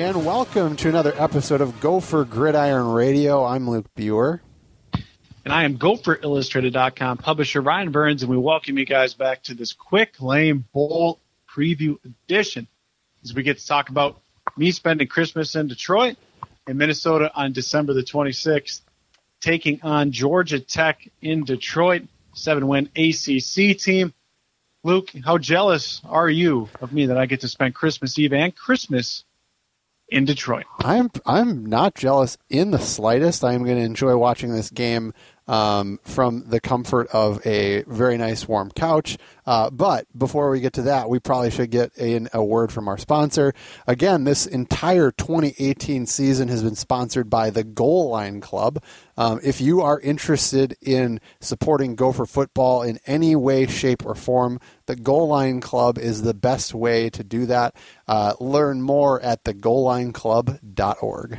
and welcome to another episode of Gopher Gridiron Radio. I'm Luke Buer. And I am GopherIllustrated.com publisher Ryan Burns, and we welcome you guys back to this Quick Lane Bowl preview edition as we get to talk about me spending Christmas in Detroit and Minnesota on December the 26th, taking on Georgia Tech in Detroit, 7-win ACC team. Luke, how jealous are you of me that I get to spend Christmas Eve and Christmas in Detroit? I'm not jealous in the slightest. I am going to enjoy watching this game from the comfort of a very nice warm couch. But before we get to that, we probably should get a word from our sponsor. Again, this entire 2018 season has been sponsored by the Goal Line Club. If you are interested in supporting Gopher football in any way, shape, or form, the Goal Line Club is the best way to do that. Learn more at thegoallineclub.org.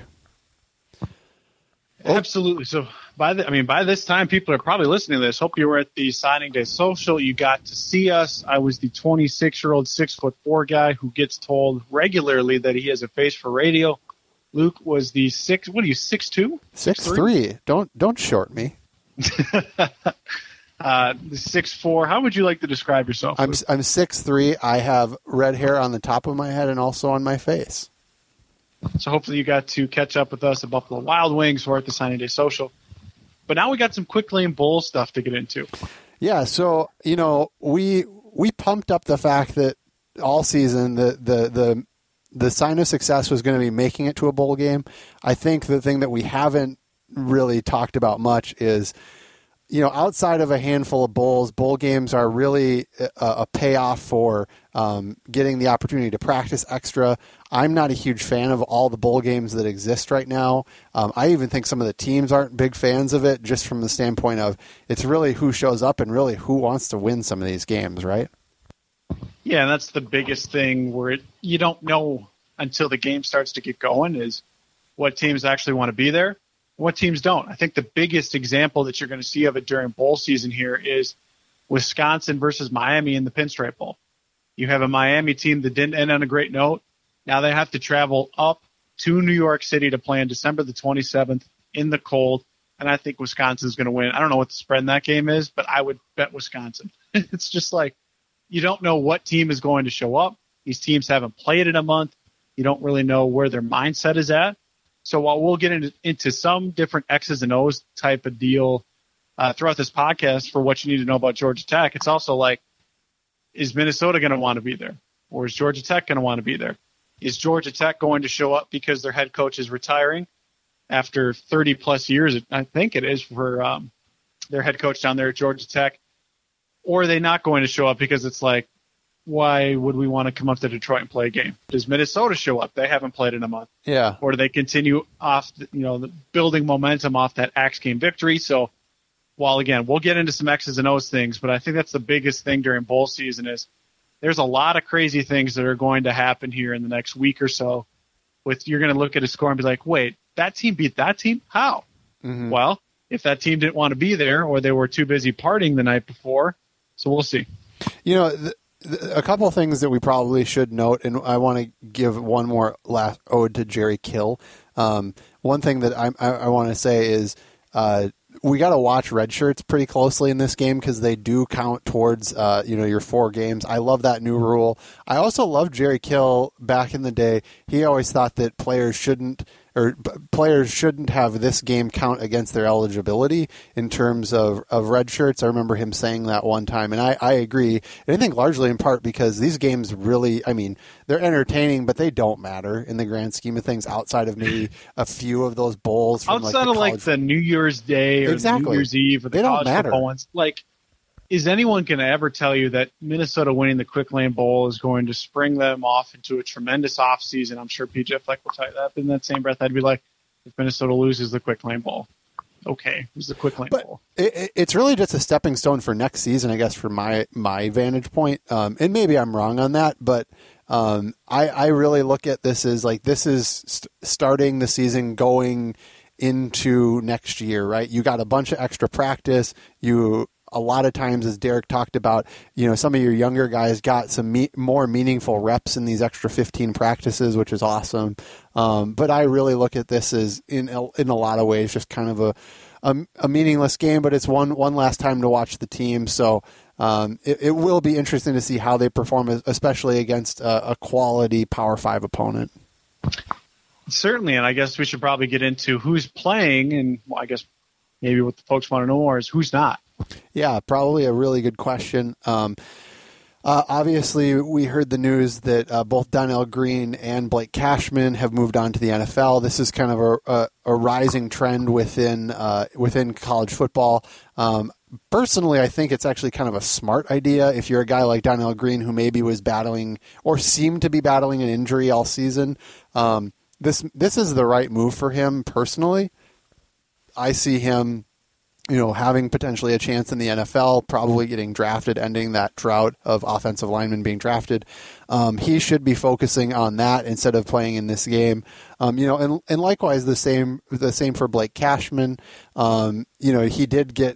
Absolutely. So by this time, people are probably listening to this. Hope you were at the signing day social. You got to see us. I was the 26-year-old 6'4" guy who gets told regularly that he has a face for radio. Luke was the 6'2"? 6'3". Don't short me. The 6'4". How would you like to describe yourself? I'm 6'3". I have red hair on the top of my head and also on my face. So hopefully you got to catch up with us at Buffalo Wild Wings or at the signing day social. But now we got some Quick Lane Bowl stuff to get into. Yeah, so we pumped up the fact that all season the sign of success was going to be making it to a bowl game. I think the thing that we haven't really talked about much is, outside of a handful of bowls, bowl games are really a payoff for getting the opportunity to practice extra. I'm not a huge fan of all the bowl games that exist right now. I even think some of the teams aren't big fans of it, just from the standpoint of it's really who shows up and really who wants to win some of these games, right? Yeah, and that's the biggest thing where you don't know until the game starts to get going is what teams actually want to be there, and what teams don't. I think the biggest example that you're going to see of it during bowl season here is Wisconsin versus Miami in the Pinstripe Bowl. You have a Miami team that didn't end on a great note. Now they have to travel up to New York City to play on December the 27th in the cold, and I think Wisconsin's going to win. I don't know what the spread in that game is, but I would bet Wisconsin. It's just like you don't know what team is going to show up. These teams haven't played in a month. You don't really know where their mindset is at. So while we'll get into some different X's and O's type of deal throughout this podcast for what you need to know about Georgia Tech, it's also like, is Minnesota going to want to be there? Or is Georgia Tech going to want to be there? Is Georgia Tech going to show up because their head coach is retiring after 30-plus years, I think it is, for their head coach down there at Georgia Tech? Or are they not going to show up because it's like, why would we want to come up to Detroit and play a game? Does Minnesota show up? They haven't played in a month. Yeah. Or do they continue off, building momentum off that Axe game victory? So while, again, we'll get into some X's and O's things, but I think that's the biggest thing during bowl season is there's a lot of crazy things that are going to happen here in the next week or so. You're going to look at a score and be like, wait, that team beat that team? How? Mm-hmm. Well, if that team didn't want to be there or they were too busy partying the night before, so we'll see. A couple of things that we probably should note, and I want to give one more last ode to Jerry Kill. One thing that I want to say is we got to watch red shirts pretty closely in this game because they do count towards your 4 games. I love that new rule. I also love Jerry Kill back in the day. He always thought that players shouldn't have this game count against their eligibility in terms of red shirts. I remember him saying that one time, and I agree. And I think largely in part because these games really, they're entertaining, but they don't matter in the grand scheme of things outside of maybe a few of those bowls. From outside of the New Year's Day or the New Year's Eve or the college football ones. Is anyone going to ever tell you that Minnesota winning the Quick Lane Bowl is going to spring them off into a tremendous offseason? I'm sure PJ Fleck will tell you that. But in that same breath, I'd be like, if Minnesota loses the Quick Lane Bowl, okay, who's the Quick Lane Bowl? It's really just a stepping stone for next season, I guess, from my vantage point. And maybe I'm wrong on that, but I really look at this as this is starting the season going into next year, right? You got a bunch of extra practice. You a lot of times, as Derek talked about, some of your younger guys got some more meaningful reps in these extra 15 practices, which is awesome. But I really look at this as, in a lot of ways, just kind of a meaningless game, but it's one last time to watch the team. So it will be interesting to see how they perform, especially against a quality Power 5 opponent. Certainly, and I guess we should probably get into who's playing, and I guess maybe what the folks want to know more is who's not. Yeah, probably a really good question. Obviously, we heard the news that both Donnell Green and Blake Cashman have moved on to the NFL. This is kind of a rising trend within college football. Personally, I think it's actually kind of a smart idea if you're a guy like Donnell Green who maybe was battling or seemed to be battling an injury all season. This is the right move for him personally. I see him, having potentially a chance in the NFL, probably getting drafted, ending that drought of offensive linemen being drafted. He should be focusing on that instead of playing in this game. And likewise the same for Blake Cashman. He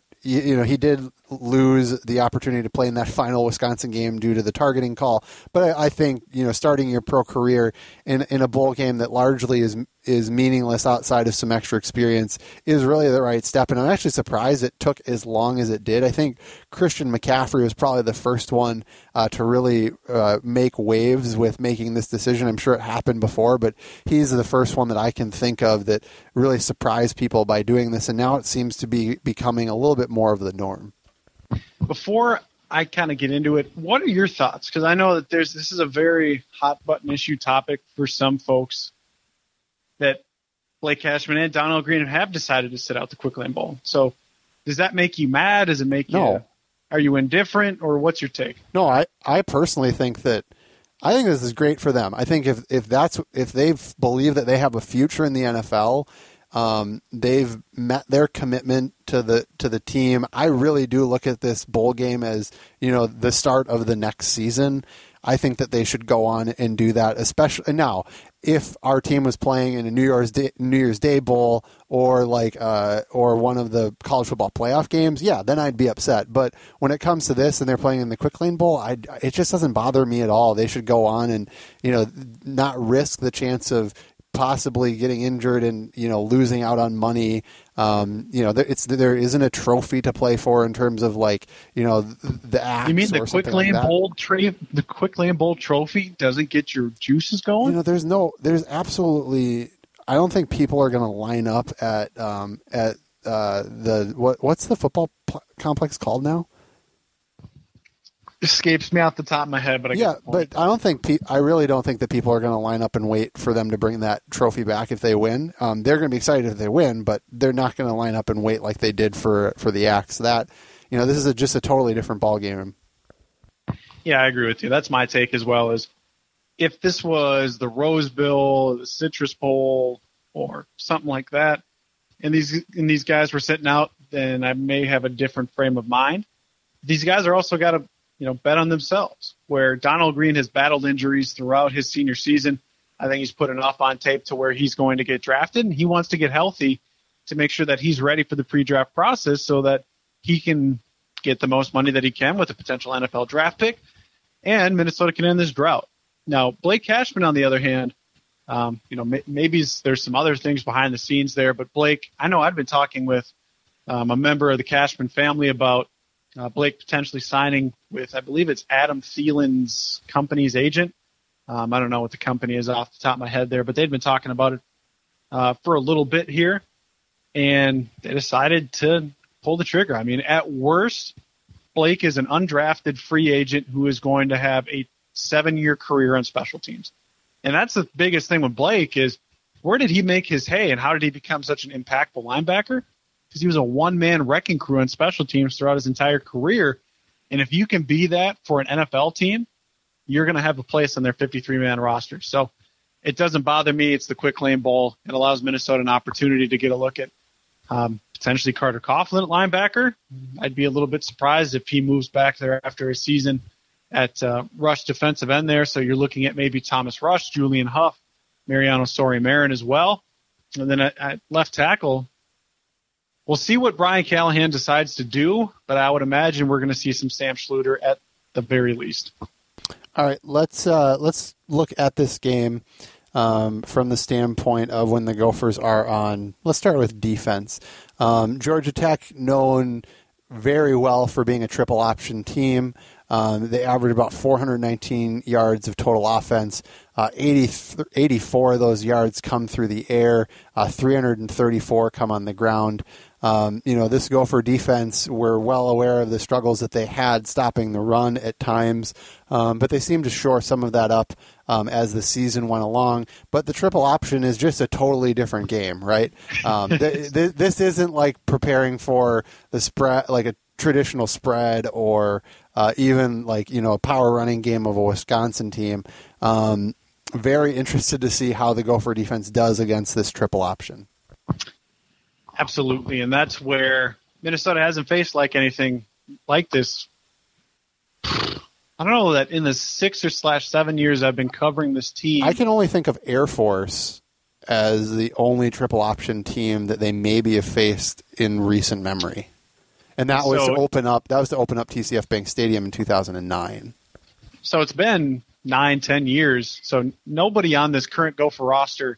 did lose the opportunity to play in that final Wisconsin game due to the targeting call. But I think, starting your pro career in a bowl game that largely is meaningless outside of some extra experience is really the right step. And I'm actually surprised it took as long as it did. I think Christian McCaffrey was probably the first one to really make waves with making this decision. I'm sure it happened before, but he's the first one that I can think of that really surprised people by doing this. And now it seems to be becoming a little bit more of the norm. Before I kind of get into it, what are your thoughts? Because I know that this is a very hot button issue topic for some folks, that Blake Cashman and Donnell Green have decided to sit out the Quick Lane Bowl. So does that make you mad? Does it make you, are you indifferent, or what's your take? No, I personally think this is great for them. I think if they believe that they have a future in the NFL, they've met their commitment to the team. I really do look at this bowl game as, the start of the next season. I think that they should go on and do that, especially now. If our team was playing in a New Year's Day bowl or or one of the college football playoff games, then I'd be upset. But when it comes to this and they're playing in the Quick Lane Bowl, it just doesn't bother me at all. They should go on and not risk the chance of possibly getting injured and losing out on money. There isn't a trophy to play for in terms of the axe. You mean the Quick Lane Bowl the Quick Lane Bowl trophy doesn't get your juices going? There's absolutely. I don't think people are going to line up at what's the football complex called now? Escapes me off the top of my head, but but I really don't think that people are going to line up and wait for them to bring that trophy back if they win. They're going to be excited if they win, but they're not going to line up and wait like they did for the axe. That this is just a totally different ball game. Yeah, I agree with you. That's my take as well. As if this was the Rose Bowl, the Citrus Bowl, or something like that, and these guys were sitting out, then I may have a different frame of mind. These guys are also got to bet on themselves, where Donnell Green has battled injuries throughout his senior season. I think he's put enough on tape to where he's going to get drafted, and he wants to get healthy to make sure that he's ready for the pre-draft process so that he can get the most money that he can with a potential NFL draft pick, and Minnesota can end this drought. Now, Blake Cashman, on the other hand, maybe there's some other things behind the scenes there, but Blake, I know I've been talking with a member of the Cashman family about Blake potentially signing with, I believe it's Adam Thielen's company's agent. I don't know what the company is off the top of my head there, but they'd been talking about it for a little bit here, and they decided to pull the trigger. I mean, at worst, Blake is an undrafted free agent who is going to have a 7-year career on special teams. And that's the biggest thing with Blake is, where did he make his hay, and how did he become such an impactful linebacker? Because he was a one-man wrecking crew on special teams throughout his entire career. And if you can be that for an NFL team, you're going to have a place on their 53-man roster. So it doesn't bother me. It's the Quick Lane Bowl. It allows Minnesota an opportunity to get a look at potentially Carter Coughlin at linebacker. I'd be a little bit surprised if he moves back there after a season at rush defensive end there. So you're looking at maybe Thomas Rush, Julian Huff, Mariano Sori-Marin as well. And then at left tackle, we'll see what Brian Callahan decides to do, but I would imagine we're going to see some Sam Schluter at the very least. All right, let's look at this game from the standpoint of when the Gophers are on. Let's start with defense. Georgia Tech, known very well for being a triple option team. They average about 419 yards of total offense. 84 of those yards come through the air. 334 come on the ground. This Gopher defense, we're well aware of the struggles that they had stopping the run at times, but they seem to shore some of that up as the season went along. But the triple option is just a totally different game, right? This isn't like preparing for the spread, like a traditional spread, or even like a power running game of a Wisconsin team. Very interested to see how the Gopher defense does against this triple option. Absolutely, and that's where Minnesota hasn't faced anything like this. I don't know that in the 6/7 years I've been covering this team. I can only think of Air Force as the only triple option team that they maybe have faced in recent memory, and that was to open up TCF Bank Stadium in 2009. So it's been 9-10 years. So nobody on this current Gopher roster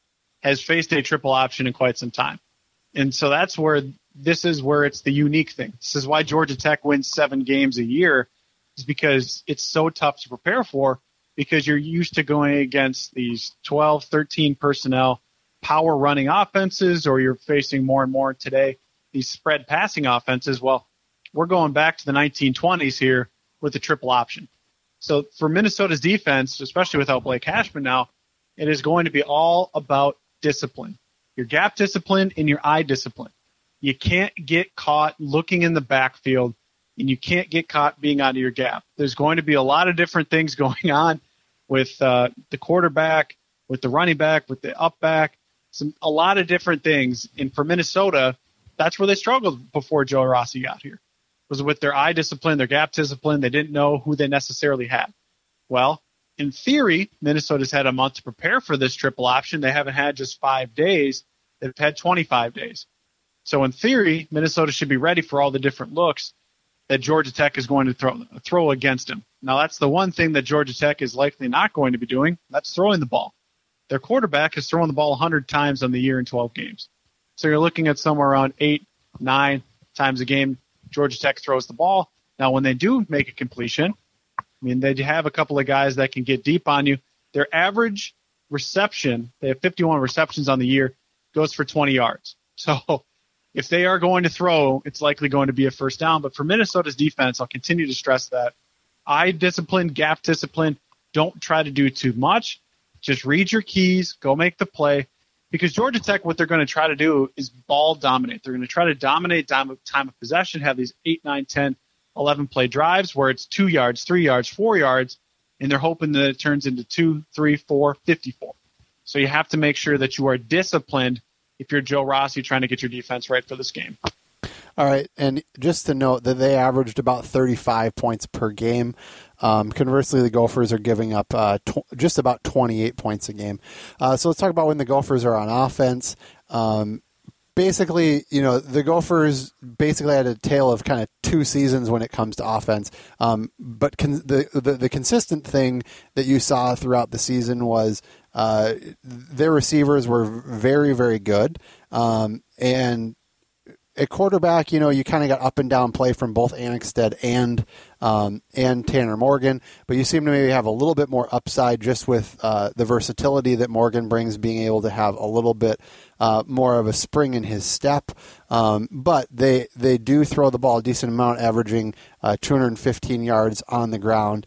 has faced a triple option in quite some time. And so that's where this is where it's the unique thing. This is why Georgia Tech wins 7 games a year, is because it's so tough to prepare for, because you're used to going against these 12, 13 personnel power running offenses, or you're facing more and more today these spread passing offenses. Well, we're going back to the 1920s here with the triple option. So for Minnesota's defense, especially without Blake Hashman now, it is going to be all about discipline. Your gap discipline and your eye discipline. You can't get caught looking in the backfield, and you can't get caught being out of your gap. There's going to be a lot of different things going on with the quarterback, with the running back, with the up back, a lot of different things. And for Minnesota, that's where they struggled before Joe Rossi got here, was with their eye discipline, their gap discipline. They didn't know who they necessarily had. Well, in theory, Minnesota's had a month to prepare for this triple option. They haven't had just 5 days. They've had 25 days. So in theory, Minnesota should be ready for all the different looks that Georgia Tech is going to throw against them. Now, that's the one thing that Georgia Tech is likely not going to be doing. That's throwing the ball. Their quarterback has thrown the ball 100 times on the year in 12 games. So you're looking at somewhere around 8, 9 times a game Georgia Tech throws the ball. Now, when they do make a completion, they have a couple of guys that can get deep on you. Their average reception, they have 51 receptions on the year, goes for 20 yards. So if they are going to throw, it's likely going to be a first down. But for Minnesota's defense, I'll continue to stress that. Eye discipline, gap discipline, don't try to do too much. Just read your keys, go make the play. Because Georgia Tech, what they're going to try to do is ball dominate. They're going to try to dominate time of possession, have these 8, 9, 10, 11 play drives where it's 2 yards, 3 yards, 4 yards, and they're hoping that it turns into 2, 3, 4, 54. So you have to make sure that you are disciplined if you're Joe Rossi trying to get your defense right for this game. All right, and just to note that they averaged about 35 points per game. Conversely, the Gophers are giving up just about 28 points a game. So let's talk about when the Gophers are on offense. Basically, the Gophers basically had a tale of kind of 2 seasons when it comes to offense. But the consistent thing that you saw throughout the season was their receivers were very, very good. And at quarterback, you kind of got up and down play from both Annexstad and Tanner Morgan, but you seem to maybe have a little bit more upside just with the versatility that Morgan brings, being able to have a little bit more of a spring in his step. But they do throw the ball a decent amount, averaging 215 yards on the ground,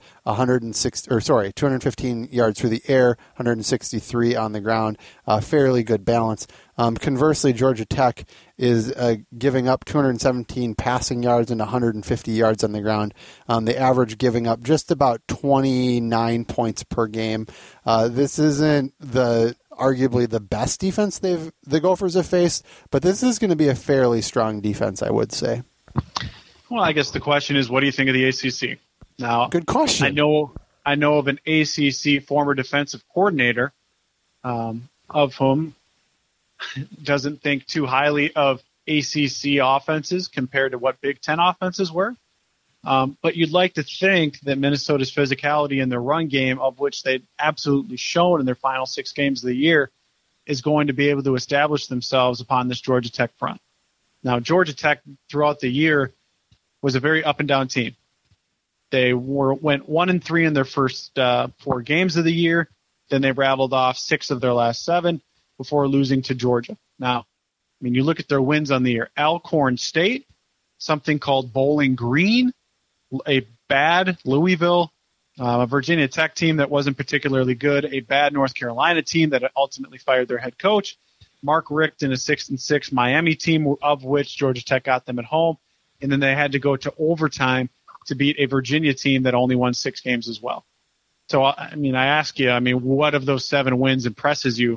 215 yards through the air, 163 on the ground. Fairly good balance. Conversely, Georgia Tech is giving up 217 passing yards and 150 yards on the ground. They average giving up just about 29 points per game. This isn't arguably the best defense the Gophers have faced, but this is going to be a fairly strong defense, I would say. Well, I guess the question is, what do you think of the ACC? Now, good question. I know of an ACC former defensive coordinator, of whom doesn't think too highly of ACC offenses compared to what Big Ten offenses were. But you'd like to think that Minnesota's physicality in their run game, of which they've absolutely shown in their final 6 games of the year, is going to be able to establish themselves upon this Georgia Tech front. Now, Georgia Tech throughout the year was a very up and down team. They went 1-3 in their first 4 games of the year. Then they rattled off 6 of their last 7 before losing to Georgia. Now, I mean, you look at their wins on the year: Alcorn State, something called Bowling Green, a bad Louisville, a Virginia Tech team that wasn't particularly good, a bad North Carolina team that ultimately fired their head coach, Mark Richt in a 6-6 Miami team, of which Georgia Tech got them at home, and then they had to go to overtime to beat a Virginia team that only won 6 games as well. So, I mean, I ask you, what of those 7 wins impresses you?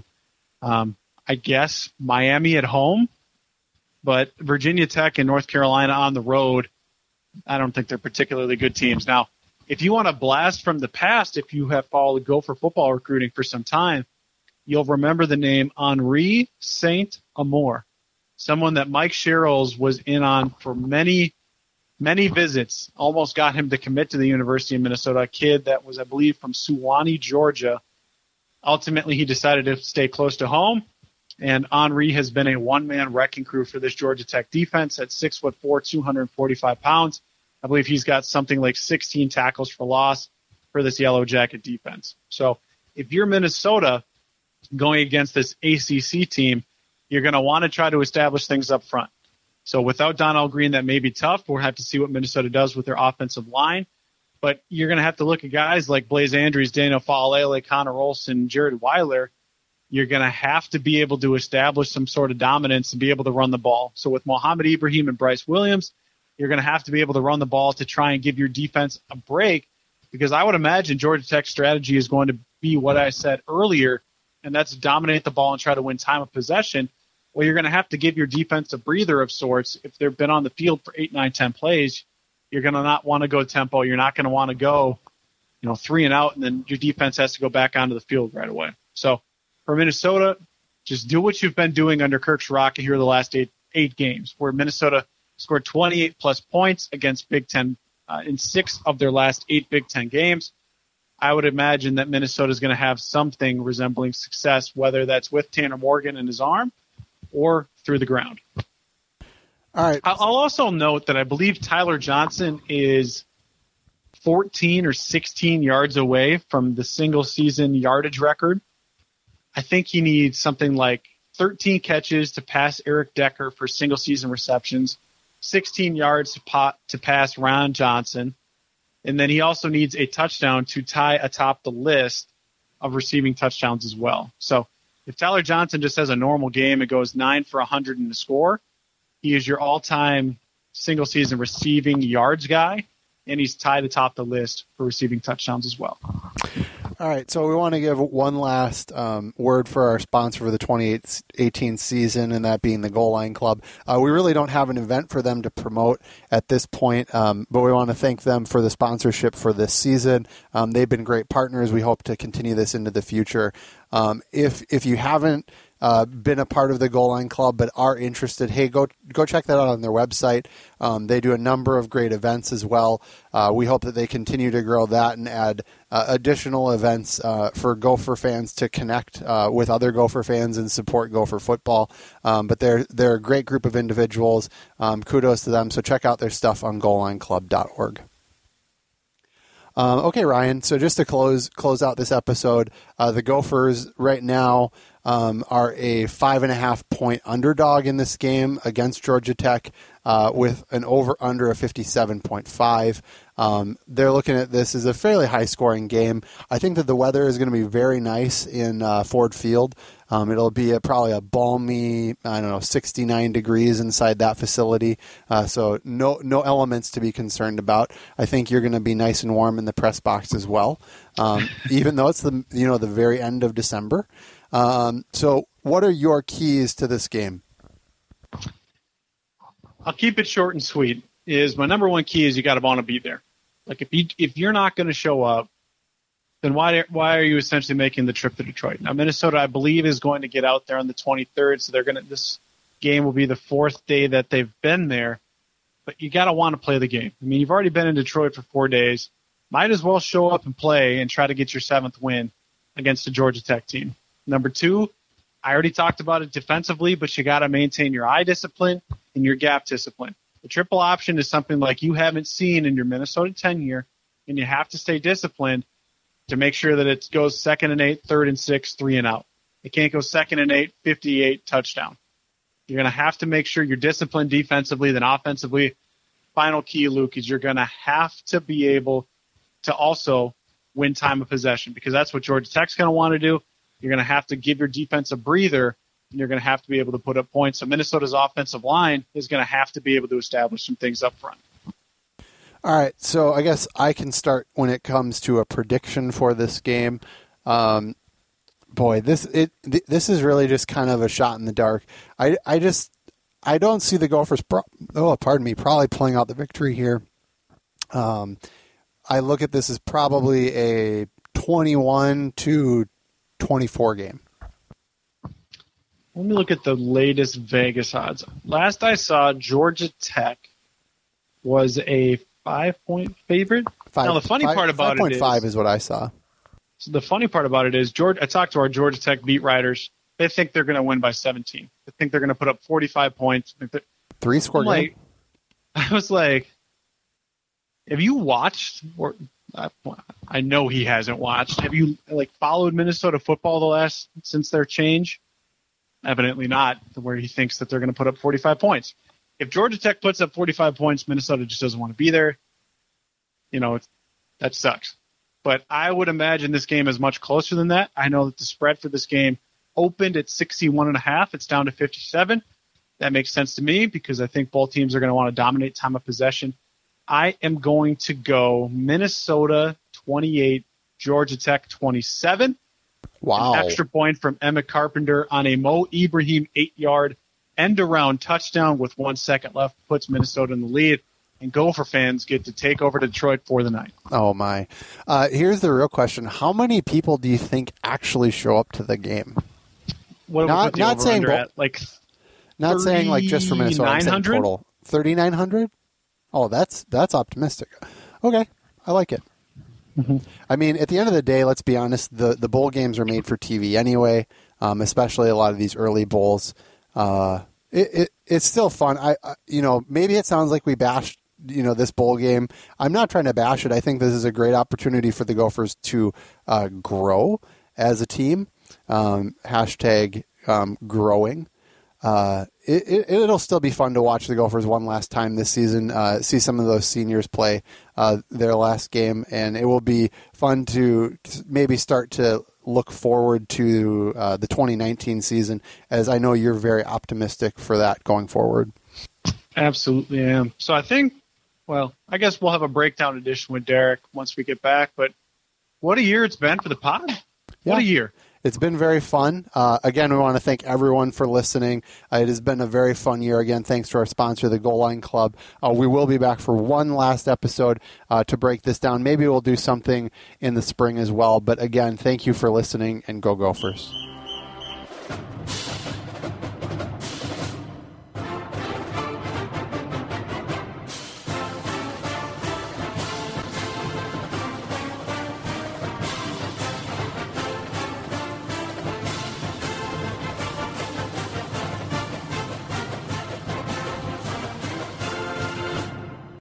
I guess Miami at home, but Virginia Tech and North Carolina on the road, I don't think they're particularly good teams. Now, if you want to blast from the past, if you have followed Gopher football recruiting for some time, you'll remember the name Henri Saint-Amour, someone that Mike Sherrills was in on for many visits, almost got him to commit to the University of Minnesota, a kid that was, I believe, from Suwanee, Georgia. Ultimately, he decided to stay close to home, and Henri has been a one-man wrecking crew for this Georgia Tech defense at 6'4", 245 pounds. I believe he's got something like 16 tackles for loss for this Yellow Jacket defense. So if you're Minnesota going against this ACC team, you're going to want to try to establish things up front. So without Donnell Green, that may be tough. We'll have to see what Minnesota does with their offensive line. But you're going to have to look at guys like Blaze Andrews, Daniel Faalele, Connor Olson, Jared Weiler. You're going to have to be able to establish some sort of dominance and be able to run the ball. So with Mohamed Ibrahim and Bryce Williams, you're going to have to be able to run the ball to try and give your defense a break, because I would imagine Georgia Tech's strategy is going to be what I said earlier, and that's dominate the ball and try to win time of possession. Well, you're going to have to give your defense a breather of sorts. If they've been on the field for 8, 9, 10 plays, you're going to not want to go tempo. You're not going to want to go, 3 and out, and then your defense has to go back onto the field right away. So for Minnesota, just do what you've been doing under Kirk Ciarrocca here the last eight games, where Minnesota scored 28-plus points against Big Ten in 6 of their last 8 Big Ten games. I would imagine that Minnesota is going to have something resembling success, whether that's with Tanner Morgan in his arm or through the ground. All right. I'll also note that I believe Tyler Johnson is 14 or 16 yards away from the single-season yardage record. I think he needs something like 13 catches to pass Eric Decker for single-season receptions, 16 yards to pass Ron Johnson, and then he also needs a touchdown to tie atop the list of receiving touchdowns as well. So if Tyler Johnson just has a normal game and goes 9 for 100 in the score, he is your all-time single-season receiving yards guy, and he's tied atop the list for receiving touchdowns as well. All right, so we want to give one last word for our sponsor for the 2018 season, and that being the Goal Line Club. We really don't have an event for them to promote at this point, but we want to thank them for the sponsorship for this season. They've been great partners. We hope to continue this into the future. If you haven't been a part of the Goal Line Club but are interested, hey, go check that out on their website. They do a number of great events as well. We hope that they continue to grow that and add additional events for Gopher fans to connect with other Gopher fans and support Gopher football. But they're a great group of individuals. Kudos to them. So check out their stuff on goallineclub.org. Okay, Ryan. So just to close out this episode, the Gophers right now are a 5.5-point underdog in this game against Georgia Tech with an over-under of 57.5. They're looking at this as a fairly high-scoring game. I think that the weather is going to be very nice in Ford Field. It'll be probably a balmy, 69 degrees inside that facility. So no elements to be concerned about. I think you're going to be nice and warm in the press box as well, even though it's the very end of December. So what are your keys to this game? I'll keep it short and sweet. My number one key is you got to want to be there. Like if you're not going to show up, then why are you essentially making the trip to Detroit? Now Minnesota, I believe, is going to get out there on the 23rd, so they're going to game will be the fourth day that they've been there. But you got to want to play the game. I mean, you've already been in Detroit for 4 days. Might as well show up and play and try to get your 7th win against the Georgia Tech team. Number 2, I already talked about it defensively, but you got to maintain your eye discipline and your gap discipline. The triple option is something like you haven't seen in your Minnesota tenure, and you have to stay disciplined to make sure that it goes 2nd and 8, 3rd and 6, 3 and out. It can't go 2nd and 8, 58, touchdown. You're going to have to make sure you're disciplined defensively, then offensively. Final key, Luke, is you're going to have to be able to also win time of possession, because that's what Georgia Tech's going to want to do. You're going to have to give your defense a breather, and you're going to have to be able to put up points. So Minnesota's offensive line is going to have to be able to establish some things up front. All right, so I guess I can start when it comes to a prediction for this game. This is really just kind of a shot in the dark. I don't see the Gophers. Probably pulling out the victory here. I look at this as probably a 21-24 game. Let me look at the latest Vegas odds. Last I saw, Georgia Tech was a 5-point favorite. Now, the funny part about it is 5.5 is what I saw. So the funny part about it is, I talked to our Georgia Tech beat writers. They think they're going to win by 17. They think they're going to put up 45 points. 3-score game. I was like, have you watched? Or I know he hasn't watched. Have you followed Minnesota football since their change? Evidently not. Where he thinks that they're going to put up 45 points. If Georgia Tech puts up 45 points, Minnesota just doesn't want to be there. That sucks. But I would imagine this game is much closer than that. I know that the spread for this game opened at 61.5. It's down to 57. That makes sense to me because I think both teams are going to want to dominate time of possession. I am going to go Minnesota 28, Georgia Tech 27. Wow. An extra point from Emmett Carpenter on a Mo Ibrahim 8-yard end-around touchdown with 1 second left puts Minnesota in the lead. And Gopher fans get to take over to Detroit for the night. Oh, my. Here's the real question. How many people do you think actually show up to the game? Not saying not saying like just for Minnesota. I'm saying total. 3,900? Oh, that's optimistic. Okay. I like it. Mm-hmm. I mean, at the end of the day, let's be honest, the bowl games are made for TV anyway, especially a lot of these early bowls. It's still fun. Maybe it sounds like we bashed this bowl game. I'm not trying to bash it. I think this is a great opportunity for the Gophers to grow as a team. Hashtag growing. It'll still be fun to watch the Gophers one last time this season, see some of those seniors play their last game, and it will be fun to maybe start to look forward to the 2019 season, as I know you're very optimistic for that going forward. Absolutely am. So I guess we'll have a breakdown edition with Derek once we get back, but what a year it's been for the pod. What a year. It's been very fun. Again, we want to thank everyone for listening. It has been a very fun year. Again, thanks to our sponsor, the Goal Line Club. We will be back for one last episode to break this down. Maybe we'll do something in the spring as well. But again, thank you for listening, and go Gophers.